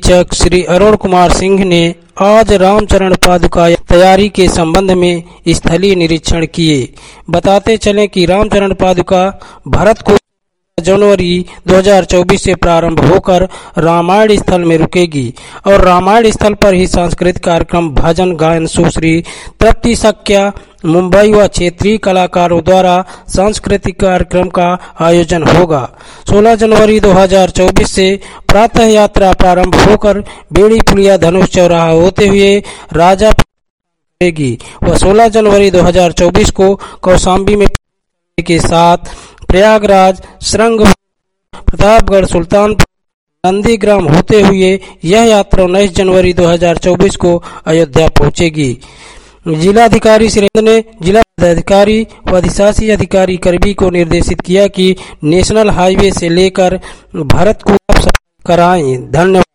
निरीक्षक श्री अरुण कुमार सिंह ने आज रामचरण पादुका तैयारी के संबंध में स्थलीय निरीक्षण किए। बताते चलें कि रामचरण पादुका भरत को जनवरी 2024 से प्रारंभ होकर रामायण स्थल में रुकेगी और रामायण स्थल पर ही सांस्कृतिक कार्यक्रम, भजन गायन, सुश्री तृप्ति सक्या, मुंबई व क्षेत्रीय कलाकारों द्वारा सांस्कृतिक कार्यक्रम का आयोजन होगा। 16 जनवरी 2024 से प्रातः यात्रा प्रारंभ होकर बेड़ी पुलिया धनुष चौराहा होते हुए राजा करेगी व 16 जनवरी 2024 को कौशाम्बी में के साथ प्रयागराज, श्रृंग, प्रतापगढ़, सुल्तानपुर, नंदीग्राम होते हुए यह यात्रा 19 जनवरी 2024 को अयोध्या पहुंचेगी। जिलाधिकारी श्री ने जिला पदाधिकारी व अधिशासी अधिकारी करबी को निर्देशित किया कि नेशनल हाईवे से लेकर भरत को कराएं। धन्यवाद।